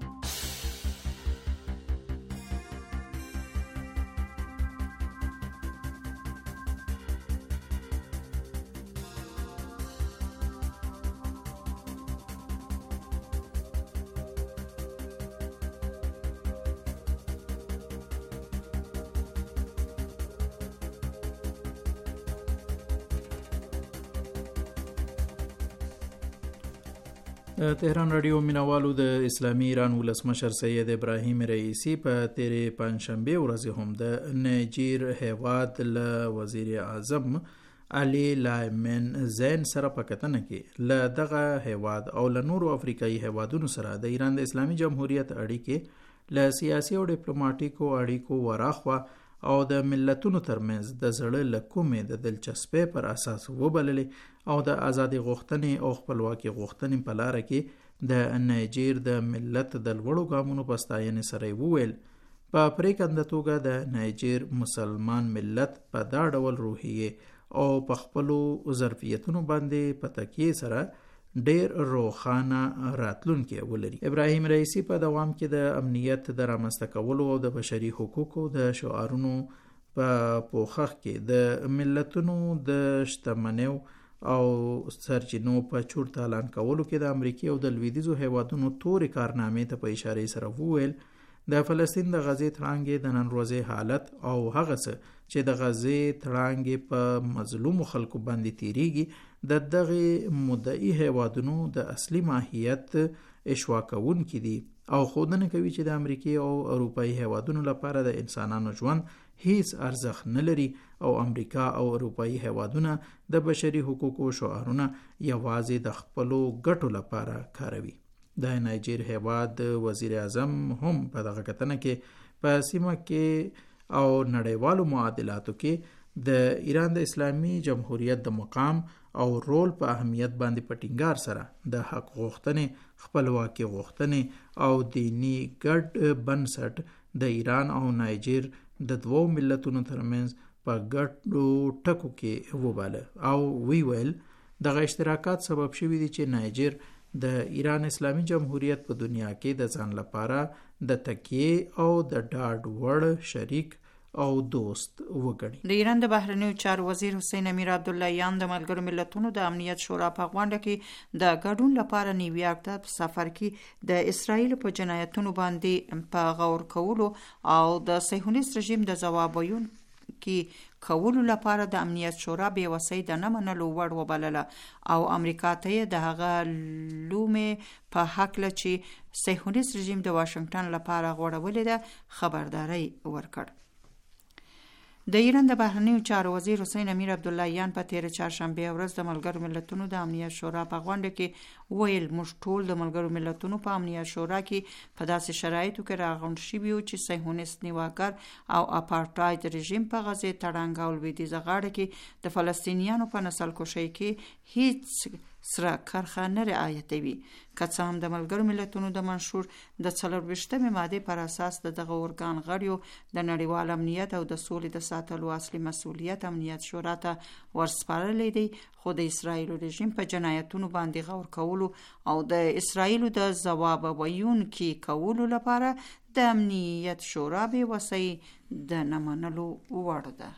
وبرکاته. تهران رادیو مینوالو د اسلامي ایران ولسمشر سید ابراهیم رئیسی په تیرې پنځشنبه ورځ هم د نایجیر هیواد له وزیر اعظم علي لایمن زین سره په کتنه کې له دغه هیواد او له نورو افریقایي هیوادونو سره د ایران د اسلامي جمهوریت اړیکې له سیاسي او ډیپلوماټیکو اړیکو وراخوا او د ملتونو ترمنځ د زړه له کومې د دلچسپۍ پر اساس وبللې او د ازادي غوښتنې او خپلواکي غوښتنې په لاره کې د نایجیر د ملت د لوړو ګامونو په ستاینې سره وویل. په پرېکنده توګه د نایجیر مسلمان ملت په دا ډول روحیې او په خپلو ظرفیتونو باندې په تکیې سره ډیر روښانه راتلونکی ولري. ابراهیم رئیسی په دوام کې د امنیت د رامنځته کولو او د بشري حقوقو د شعارونو په پوښښ کې د ملتونو د شتمنیو او سرچینو په چور تالان کولو کې د امریکای او د لویدیځو هیوادونو تورې کارنامې ته په اشاره سره وویل د فلسطین د غزې تړانګې د نن ورځې حالت او هغه څه چې د غزې تړانګې په مظلومو خلکو باندې تیریږي د دغه مدعي هیوادونو د اصلي ماهیت اشوا کوونکي دي او ښودنه کوي چې د امریکای او اروپایي هیوادونو لپاره د انسانانو ژوند هیڅ ارزښت نه لري او امریکا او اروپایي هیوادونه د بشري حقوقو شعارونه یوازې د خپلو ګټو لپاره کاروي. د نایجیر هیواد وزیر اعظم هم په دغه کتنه کې په سیمه کې او نړیوالو معادلاتو کې د ایران د اسلامي جمهوریت د مقام او رول په اهمیت باندې په ټینګار سره د حق غوښتنې، خپلواکي غوښتنې او دینی ګډ بنسټ د ایران او نایجیر د دوو ملتونو ترمنځ په ګډو ټکو کې وباله او وی ویل دغه اشتراکات سبب شوي دي چې نایجیر د ایران اسلامي جمهوریت په دنیا کې د ځان لپاره د تکیه او د ډاډ وړ شریک او دوست وګڼي. د ایران د بهرنیو چارو وزیر حسین امیر عبداللهیان د ملګرو ملتونو د امنیت شورا په غونډه کې د ګډون لپاره نیویارک ته په سفر کې د اسرایل په جنایتونو باندې په غور کولو او د صهیونیست رژیم د ځواب ویون کې کولو لپاره د امنیت شورا بې وسۍ د نه منلو وړ وبلله او امریکا ته د هغه لومې په هکله چې صهیونیست رژیم د واشنگټن لپاره غوړولې ده خبرداری ورکړ. د ایران د بهرنیو چارو وزیر حسین امیر عبداللهیان په تیر چهارشنبه ورځ د ملګرو ملتونو د امنیت شورا په غونډه کې ویل موږ ټول د ملګرو ملتونو په امنیت شورا کې په داسې شرایطو کې راغونډ شوي یو چې صهیونیست نیواګر او اپارټاید رژیم په غزې تړانګ او لویدیځه غاړه کې د فلسطینیانو په نسل کشۍ کې هیڅ سره کرخه نه رعایتوي. که څه هم د ملګرو ملتونو د منشور د څلرویشتمې مادې پر اساس د دغه ارګان غړیو د نړیوال امنیت او د سولې د ساتلو اصلي مسؤلیت امنیت شورا ته ورسپارلی دی، خو د اسرایل رژیم په جنایتونو باندې غور کولو او د اسرایل د ځواب ویونکي کولو لپاره د امنیت شورا بې وسۍ د نه منلو وړ ده.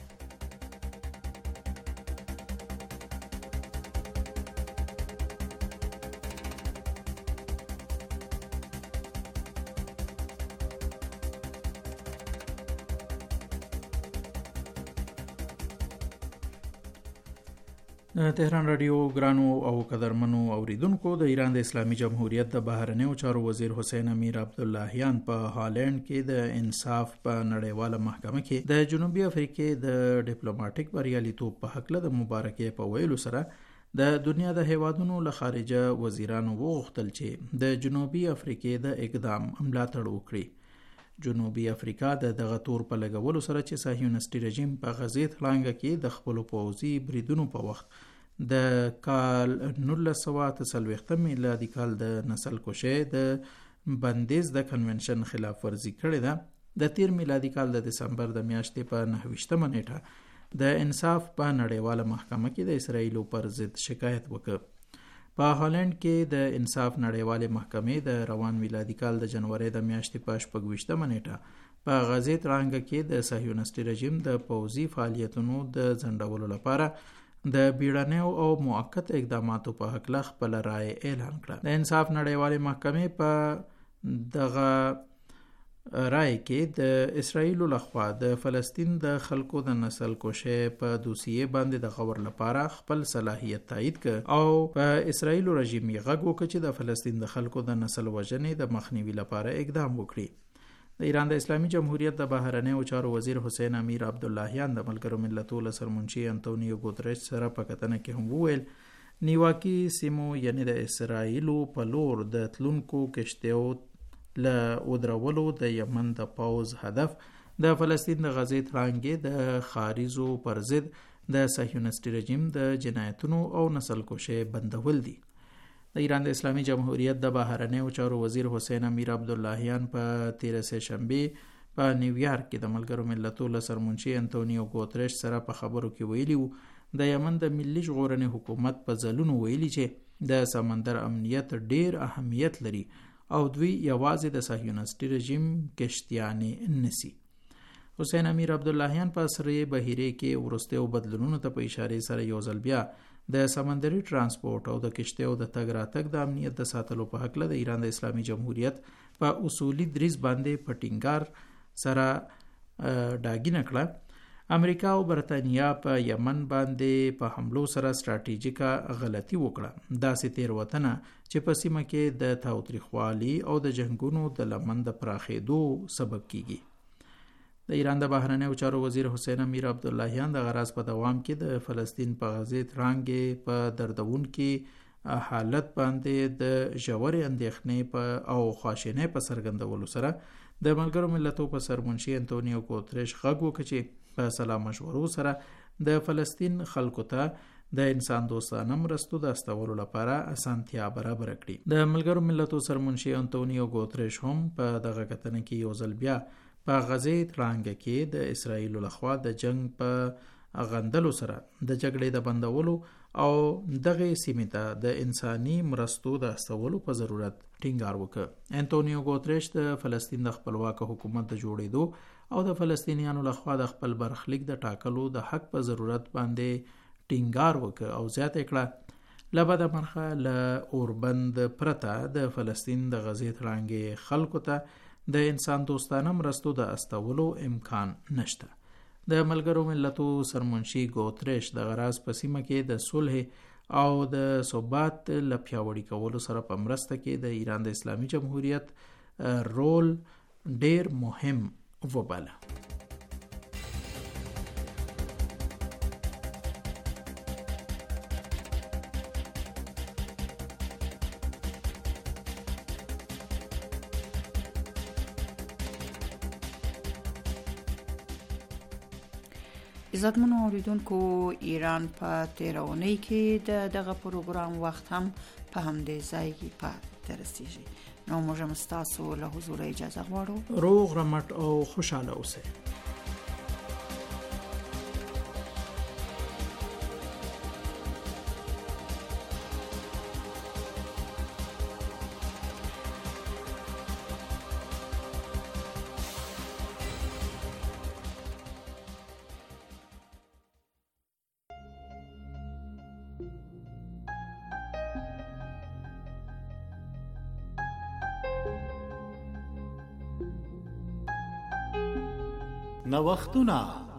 تهران رادیو ګرانو او قدرمنو اوریدونکو، د ایران د اسلامي جمهوریت د بهرنیو چارو وزیر حسین امیر عبداللهیان په هالند کې د انصاف په نړیواله محکمه کې د جنوبي افریقې د ډیپلوماټیک بریالیتوب په هکله د مبارکۍ په ویلو سره د دنیا د هیوادونو له خارجه وزیرانو وغوښتل چې د جنوبي افریقې د اقدام ملاتړ وکړي. جنوبي افریقا د دغه تور په لګولو سره چې صهیونیستي رژیم په غزې تړانګه کې د خپلو پوځي بریدونو په وخت د کال نولس سوه اته څلوېښتم میلادي کال د نسل کشۍ د بندیز د کنونشن خلاف ورزي کړې ده. د تیر میلادي کال د دسمبر د میاشتې په نهه ویشتمه نیټه د انصاف په نړیواله محکمه کې د اسرایلو پر ضد شکایت وکړ. په هالند کې د انصاف نړیوالې محکمې د روان میلادي کال د جنوري د میاشتې په شپږ ویشتمه نیټه په غزې تړانګه کې د صهیونیستي رژیم د پوځي فعالیتونو د ځنډولو لپاره د بیړنیو او موقت اقداماتو په هکله خپل رائے اعلان کړه. د انصاف نړیوالې محکمې په دغه رای کې د اسرایل لخوا د فلسطین د خلکو د نسل کوشې په دوسیه باندې د غور لپاره خپل صلاحیت تایید ک او په اسرایل رژیم یې غږ وکړ چې د فلسطین د خلکو د نسل وژنې د مخنیوي لپاره اقدام وکړي. د ایران د اسلامي جمهوریت د بهرنیو چارو وزیر حسین امیر عبداللهیان د ملګرو ملتونو سرمنشي انټونیو ګوتریش سره په کتنه کې هم وویل نیواکي سیمو یعنی د اسرایلو په لور د تلونکو کشتیو له ودرولو د یمن د پاوز هدف د فلسطین د غزې ترانګې د خاریزو پر ضد د صهیونیستي رژیم د جنایتونو او نسل کشۍ بندول دي. د ایران د اسلامي جمهوریت د بهرنیو چارو وزیر حسین امیر عبداللهیان په تیره سه شنبه په نیویارک کې د ملګرو ملتونو سرمنشي انټونیو ګوتریش سره په خبرو کې ویلي وو د یمن د ملي ژغورنې حکومت په ځلونو ویلي چې د سمندر امنیت ډیر اهمیت لري او دوی یوازې د صهیونیستي رژیم کشتیانې نسی. حسین امیر عبداللهیان په سری بهیره کې ورستیو بدلونونو ته په اشاره سره یو ځل بیا د سمندري ترانسپورت او د کشتیو د تګ راتګ د امنیت د ساتلو په حق له د ایران د اسلامي جمهوریت په اصولي دریځ باندې پټینګار سره ډاګینه کړه. امریکا او برتانیا په یمن باندې په حملو سره ستراتیژیکه غلطي وکړه داسې تیروتنه چې په سیمه کې د تاوتریخوالي او د جنگونو د لمن د پراخېدو سبب کیږي. د ایران د بهرنیو چارو وزیر حسین امیر عبداللهیان د غرض په دوام کې د فلسطین په غزې ترانګې په دردونکي حالت باندې د ژورې اندېښنې په او خواشینۍ په څرګندولو سره د ملګرو ملتونو په سرمنشي انټونیو ګوتریش غږ وکړ چې په سلا مشورو سره د فلسطین خلکو ته د انسان دوستانه مرستو د استولو لپاره اسانتیا برابر کړي. د ملګرو ملتونو سرمنشي انټونیو ګوتریش هم په دغه کتنه کې یو ځل بیا په غزې ترانګ کې د اسرایل لخوا د جنگ په غندلو سره د جګړې د بندولو او دغه سیمې ته د انساني مرستو د استولو په ضرورت ټینګار وکړ. انټونیو ګوتریش د فلسطین د خپلواک حکومت د جوړېدو او د فلسطینیانو لخوا د خپل برخلیک د ټاکلو د حق په ضرورت باندې ټینګار وکړ او زیاته کړه لبد مرخه له اوربند پرته د فلسطین د غزې ترانګې خلکو ته د انسان دوستانه مرستو د استولو امکان نشته. د ملګرو ملتونو سرمنشي ګوتریش د غراض په سیمه کې د صلح او د ثبات لپاره کولو سره په مرسته کې د ایران د اسلامي جمهوریت رول ډیر مهم وباله. عزتمنو اوریدونکو ایران په تیرونی کې د دغه پروګرام وخت هم په همدې ځای کې پاتې رسیږي. نو موږ هم ستاسو له حضور اجازه غواړو. روغ رمټ او خوشاله اوسئ. نوښتونه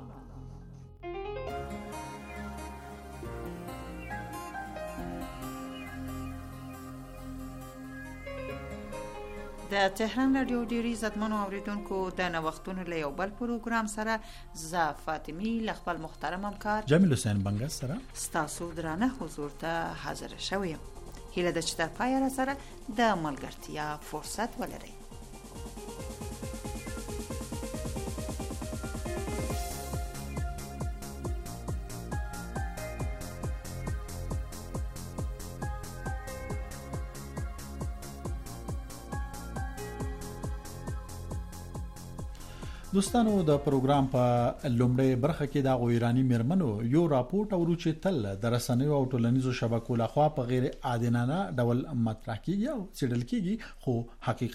د تهران رادیو ډیری عزتمنو اوریدونکو د نوښتونو له یو بل پروګرام سره ز فاطمی ل خپل محترم همکار جمیل حسین بنګس سره ستاسو درانه حضور ته حاضر شوم. هیله ده چې تر پایه را سره د ملګرتیا فرصت ولرئ. دوستانو د پروګرام په لومړی برخه کې د ایرانی مرمنو یو راپورټ اورو چې تل د رسنیو او ټولنیزو شبکو لخوا په غیر عادلانه ډول مطرح کیږي او څېړل کیږي خو حقیقت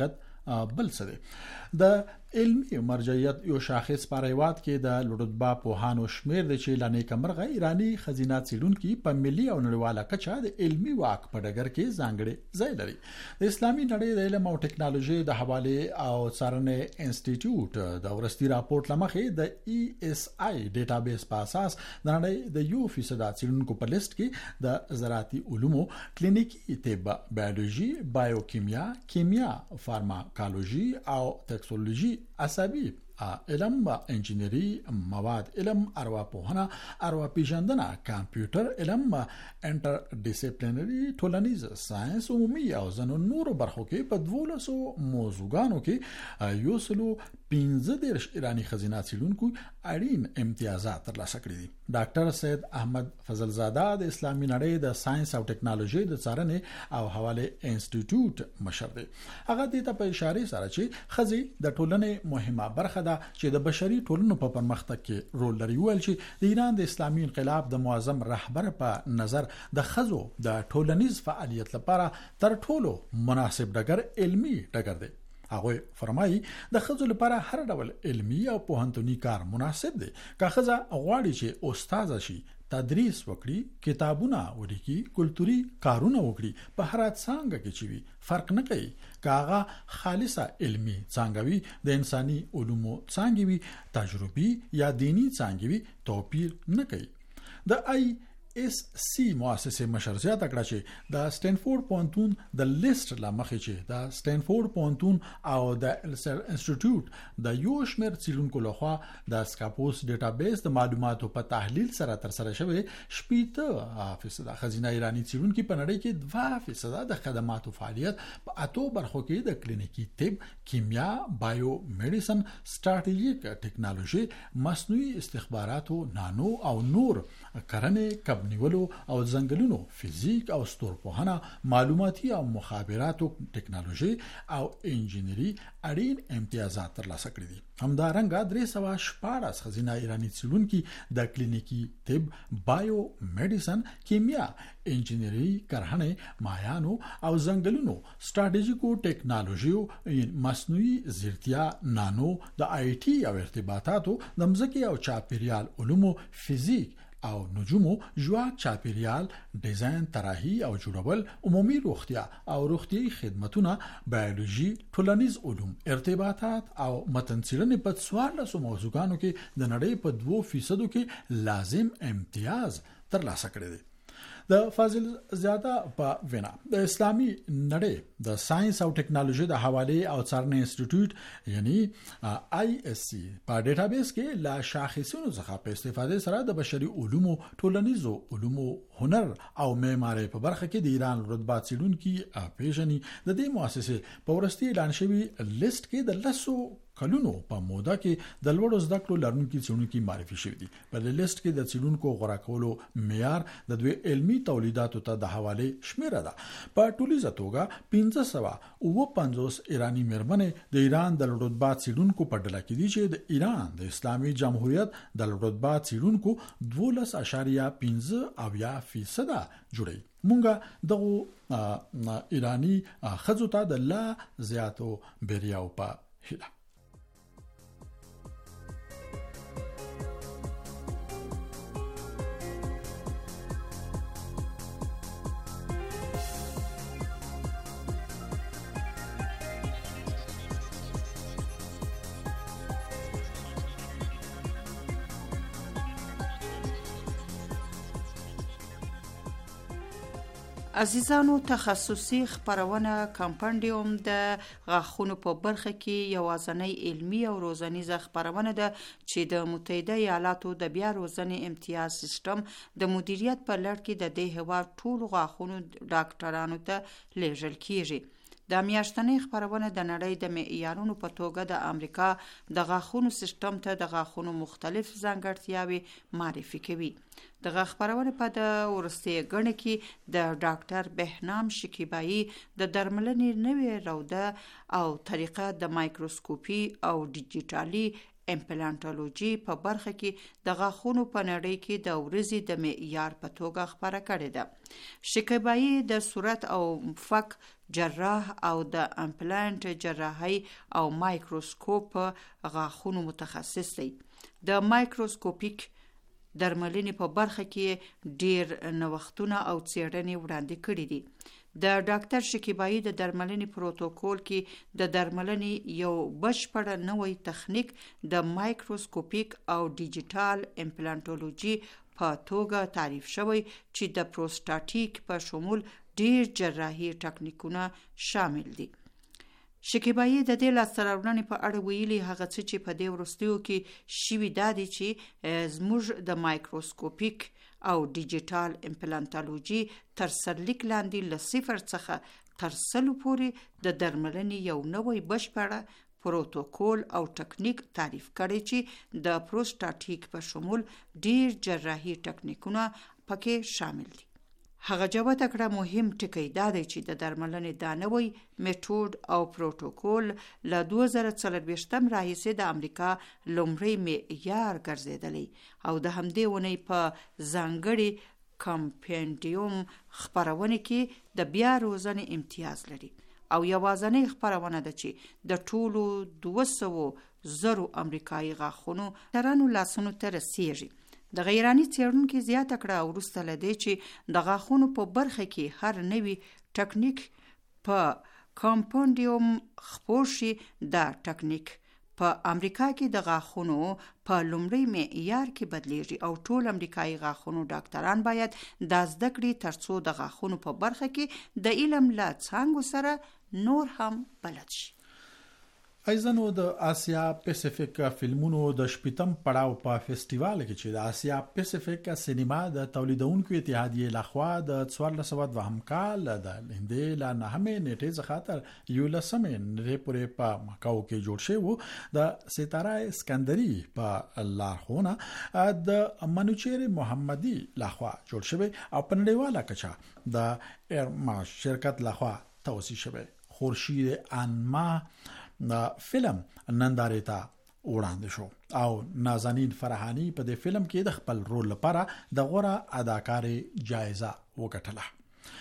بل څه دی. د علمي مرجعیت یو شاخص په هیواد کې د رتبه پوهانو شمیر د چې لانی کمرغه ایرانی خزینه څیړونکي په ملي او نړیواله کچه د علمي واک په ډګر کې ځانګړي ځای لري. د اسلامي نړۍ د علم او ټکنالوژي د حواله او څارنې انسټیټیوټ د ورستي راپورټ لمخې د ای اس آی ډیټابیس په اساس د نړۍ د یو فیصد څیړونکو په لیست کې د زراعتي علومو، کلینیکي طب، بایولوژي، بایوکیمیا، کیمیا، فارماکولوژي او ټکسولوژي، عصبي علم، انجینری، مواد علم، ارواپوهنه، ارواپیژندنه، کمپیوټر علم، انټر ډیسپلینری ټولنیز ساينس، عمومي او ځینو نورو برخو کې په دولسو موضوعګانو کې یو سلو پنځه دیرش ایرانی خزینه څیړونکو اړین امتیازات ترلاسه کړي دي. ډاکټر سید احمد فضل زاده د اسلامي نړۍ د ساينس او ټکنالوژي د څارنې او حواله انسټیټیوټ مشر دی. هغه د ته په اشاره سره چې خزي د ټولنې مهمه برخه ده چې د بشري ټولنو په پرمختګ کې رول لري. ول چې د ایران د اسلامي انقلاب د معظم رهبر په نظر د خزو د ټولنیز فعالیت لپاره تر ټولو مناسب ډګر علمي ډګر دی. هغه فرمایي د خزو لپاره هر ډول علمي او پوهنتوني کار مناسب دی. که خزه غواړي چې استاد شي، تدریس وکړي، کتابونه ولیکي، کلتوري کارونه وکړي، په هر څنګه کې چې وي فرق نه کوي. کاغه خالصه علمي څنګه وي، د انساني علومو څنګه وي، تجربي یا دینی څنګه وي، توپیر نه کوي. د آی اس سی مؤسسه مشر زیاته کړه چې د سټینفورد پونتون د لیست لمخې چې د سټینفورد پونتون او د انسټیټیوټ د یو شمیر څیړونکو لخوا د سکاپوس ډیټابیس د معلوماتو په تحلیل سره تر سره شوی شپږ فیصد خزینه ایرانی څیړونکو په نړۍ کې دوه فیصد د خدماتو فعالیت په اتو برخو کې د کلینیکي طب، کیمیا، بایو میډیسن، ستراتیژیک ټکنالوژي، مصنوعي استخباراتو، نانو او نور کرنې، نیولو او ځنګلونو، فزیک او ستورپوهنه، معلوماتي او مخابراتو ټکنالوژي او انجینری اړین امتیازات ترلاسه کړي دي. همدارنګه درې سوه شپاړس خزینه ایرانی څیړونکي د کلینیکي طب، بایو میډیسن، کیمیا، انجینری، کرهنه، مایانو او ځنګلونو، ستراتیژیکو ټکنالوژیو، مصنوعي ځیرکتیا، نانو، د آی ټي او ارتباطاتو، د مځکې او چاپیریال علومو، فزیک او نجومو، ژواک، چاپیریال، ډیزاین، طراحي او جوړول، عمومي روغتیا او روغتيایي خدماتونه، بایولوژي، ټولنیز علوم، ارتباطات او متن څیړنې په څوارلسو موضوعګانو کې د نړۍ په دوه فیصدو کې لازم امتیاز ترلاسه کړی دی. د فاضل زیاده په وینا د اسلامي نړۍ د ساينس او ټکنالوژي د حواله او څارنې انسټیټیوټ یعنی آی اس سی په ډیټابیس کې لا شاخصونو څخه په استفاده سره د بشري علومو، ټولنیزو علومو، هنر او معمارۍ په برخه کې د ایران رتبه څیړونکي پیژني. د دې مؤسسې په ورستي اعلان شوی لیست کې د لسو کلونو په موده کې د لوړو زده کړو لرونکي څیړونکي معرفي شوي دي. په دې لیست کې د څیړونکو غوړه کولو معیار د دوی علمي تولیداتو ته د حواله شمیره ده. په ټولیزه توګه پنځه سوه اووه پنځوس ایرانی میرمنې د ایران د رتبه څیړونکو په ډله کې دي چې د ایران د اسلامي جمهوریت د رتبه څیړونکو دولس اشاریه پنځه اویا فیصد جوړي. مونږه دغه ایرانی خزو ته د لا زیاتو بریاو په هیله. عزیزانو، تخصصي خبرونه کمپنډیوم د غاښونو په برخه کې یوازنی علمي او روزنیزه خبرونه ده چې د متحده ایالاتو د بیا روزنې امتیاز سیستم د مدیریت په لړ کې د دې هیواد ټولو غاښونو ډاکټرانو ته لیږل کیږي. د میاشتنۍ خبرونه د نړۍ د معیارونو په توګه د امریکا د غاښونو سیستم ته د غاښونو مختلف ځانګړتیاوې معرفي کوي. د خبرونه په د ورستي غړي کې د ډاکټر بهنام شکیبایی د درملنې نوې روده او طریقه د مایکروسکوپي او ډیجیټالي امپلانټولوژي په برخه کې د غاښونو په نړۍ کې د ورځې د معیار په توګه خبره کړې ده. شکیبایی د صورت او فک جراح او د امپلانټ جراحي او مایکروسکوپ غاښونو متخصص دی. د مایکروسکوپیک درملنې په برخه کې ډیر نوښتونه او څېړنې وړاندې کړي دي. د ډاکټر شکیبایی د درملنې پروتوکول کې د درملنې یو بشپړ نوی تخنیک د مایکروسکوپیک او ډیجیټال امپلانټولوژي په توګه تعریف شوی چې د پروستاتیک په شمول ډیر جراحي ټکنیکونه شامل دي. شکیبایی د دې لاسته راوړنې په اړه ویلي هغه څه چې په دې وروستیو کې شوي دا دي چې زموږ د مایکروسکوپیک او ډیجیټال امپلانټولوژي تر سرلیک لاندې له صفر څخه تر سلو پورې د درملنې یو نوی بشپړه پروتوکول او ټکنیک تعریف کړی چې د پروستاتیک په شمول ډیر جراحي ټکنیکونه پکې شامل دي. هغه جواب کړه مهم ټکی دا دی چې د درملنې دا نوی میتود او پروتوکول له دوه زره څلرویشتم راهیسې د امریکا لومړی معیار ګرځېدلی او د همدې ونې په ځانګړي کمپینډیوم خپرونه کې د بیا روزنې امتیاز لري او یوازینۍ خپرونه ده چې د ټولو دوه سوو زرو امریکایي غاښونو ترانو لاسونو ته رسیږي. د غیرانی څېړونکو زیاته کړه وروسته له دې چې د غاښونو په برخه کې هر نوی ټکنیک په کمپینډیوم خپور شي. دا ټکنیک په امریکا کې د غاښونو په لومړی معیار کې بدلیږي او ټول امریکایي غاښونو ډاکټران باید دا زده کړي ترڅو د غاښونو په برخه کې د علم له څانګو سره نور هم بلد شي. ایزنو د آسیا پیسفیک فلمونو د شپږم پړاو په فستیوال کې چې د آسیا پیسفیک سینما د تولیدونکو اتحادیې لخوا د څوارلس سوه دوهم کال د هندې له نهمې نیټې څخه تر یولسمې نیټې پورې په مکاو کې جوړ شوی و. د ستاره اسکندری په لارښوونه د منوچهر محمدي لخوا جوړ شوی او په نړیواله کچه د ایرما شرکت لخوا توسعه شوی. خورشید انما د فلم نندارې ته وړاندې شو او نازنین فرحانی په دې فلم کې د خپل رول لپاره د غوره اداکاري جایزه وګټله.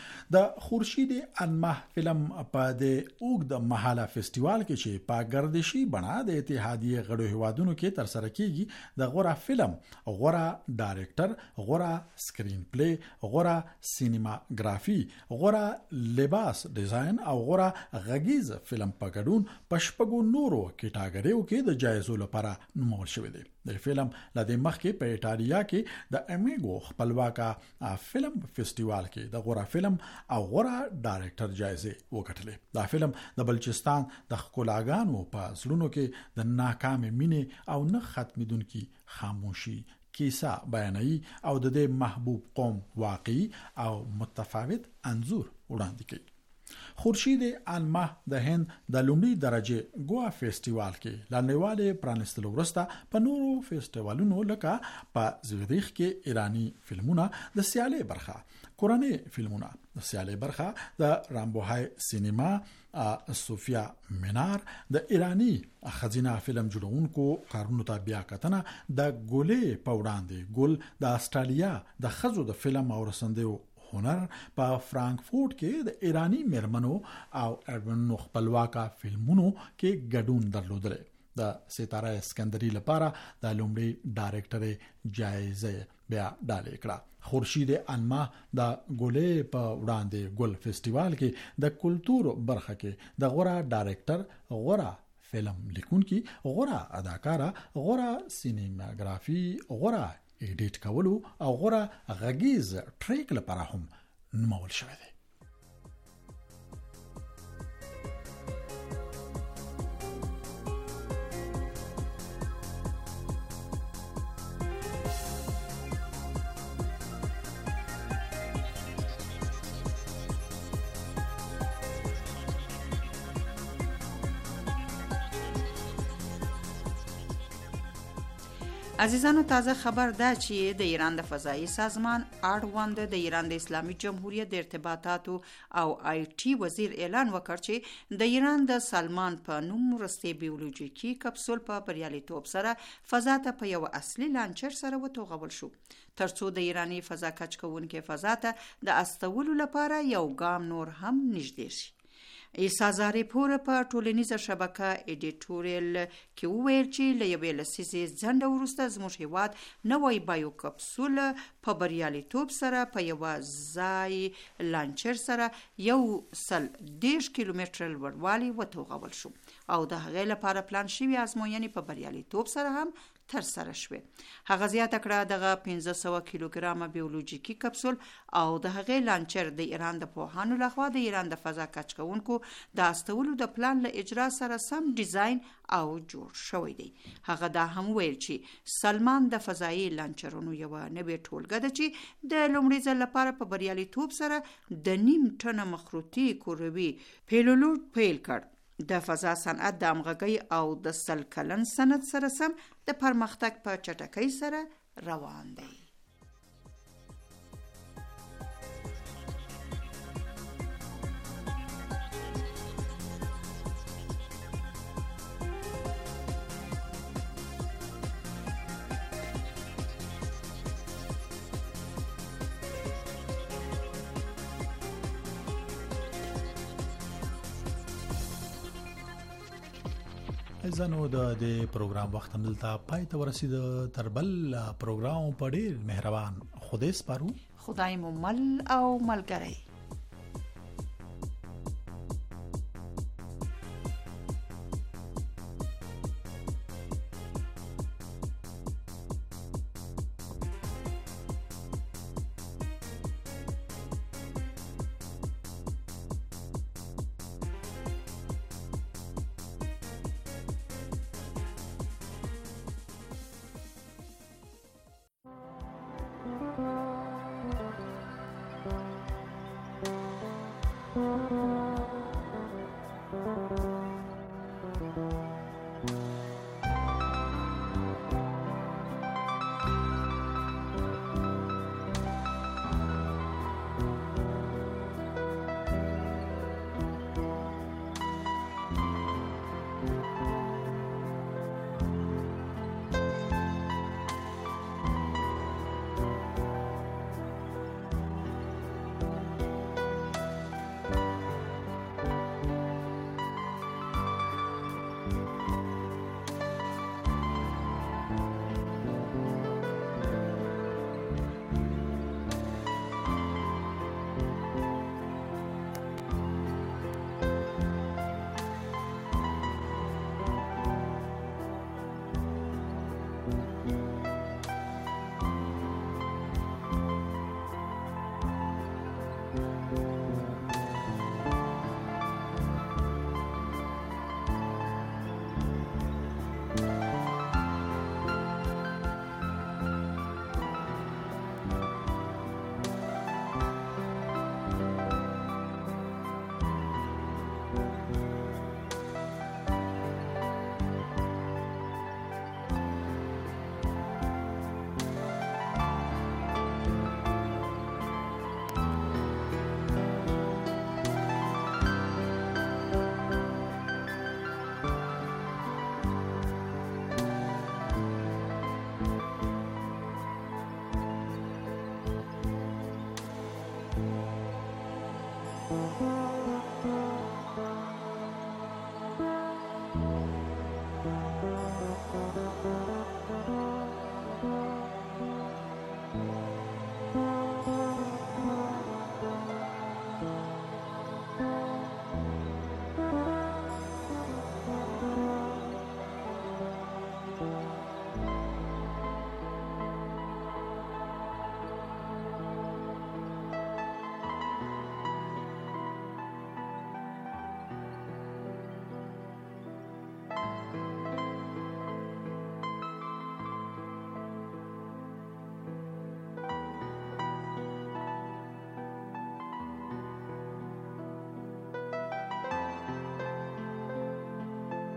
د خورشید انما فلم په د اوږد مهاله فستیوال کې چې په ګردشي بڼه د اتحادیې غړو هیوادونو کې تر سره کیږي د غوره فلم، غوره ډایرکټر، غوره سکرین پلی، غوره سینماګرافي، غوره لباس ډیزاین او غوره غږیز فلم په ګډون په شپږو نورو کټاګوریو کې د جایزو لپاره نومول شوی دی. د فلم لدې مخکې په ایټالیا کې د امیګو خپلواکه فلم فستیوال کې د غوره فلم او غوره ډایرکټر جایزه وګټلې. دا فلم د بلوچستان د ښکلاګانو په زړونو کې د ناکامې مینې او نه ختمېدونکي خاموشي کیسه بیانوي او د دې محبوب قوم واقعي او متفاوت انځور وړاندې کوي. خورشید انما د هند د لومړي درجه ګوا فستیوال کې لنډیواله پرانستلو وروسته په نورو فستیوالونو لکه په زوریخ کې ایرانی فلمونه د سیالي برخه، کورنۍ فلمونه د سیالي برخه د رامبوهای سینما، صوفیا مینار د ایرانی خزینه فلم جوړونکو کارونو ته بیا کتنه، د ګولې په وړاندې ګل د استرالیا د خزو د فلم او رسندیو هنر په فرانکفورت کې د ایرانی مرمنو او اردنو خپلواکه فلمونو کې ګډون درلودل. د ستاره اسکندری لپاره د لومړي ډایرکټر جایزه بیا ډالې کړه. خورشید انما د ګولې په وړاندې ګل فستیوال کې د کلتور برخه کې د غوره ډایرکټر، غوره فلم لیکونکي، غوره اداکاره، غوره سینماګرافي، غوره ایډیټ کولو او غوره غږیز ټریک لپاره هم نومول شوی دی. عزیزانو تازه خبر ده چې د ایران د فضایي سازمان اړوند د ایران د اسلامي جمهوریت د ارتباطاتو او آی ټي وزیر اعلان وکړ چې د ایران د سلمان په نوم وروستي بیولوژیکي کپسول په بریالیتوب سره فضا ته په یو اصلي لانچر سره وتوغول شو ترڅو د ایرانی فضا کچ کوونکې فضا ته د استولو لپاره یو ګام نور هم نږدې شي. عیسی زاري پور په ټولنیزه شبکه ایډیټوریال کې وویل چې له یوې لسیزې ځنډ وروسته زموږ هیواد نوی بایو کپسول په بریالیتوب سره په یو ځای لانچر سره یو سل دېرش کیلومتر لوړوالي وتوغول شو او د هغې لپاره پلان شوي ازموینې په بریالیتوب سره هم تر سره شوې. هغه زیاته کړه دغه پنځه سوه کیلوګرامه بیولوژیکي کپسول او د هغې لانچر د ایران د پوهانو لخوا د ایران د فضا کچ کوونکو د استولو د پلان له اجرا سره سم ډیزاین او جوړ شوی دی. هغه دا هم ویل چې سلمان د فضایي لانچرونو یو نوې ټولګه ده چې د لومړي ځل لپاره په بریالیتوب سره د نیم ټنه مخروطي کوروي پیلولوډ پیل کړ. د فضا صنعت د همغږۍ او د سل کلن سند سره سم د پرمختګ په چټکۍ سره روان دی. زنو د دې پروګرام وخت هم دلته پای ته ورسید. تر بل پروګرام په ډیر مهربان خدای سپارو. خدای مو مل او ملګری.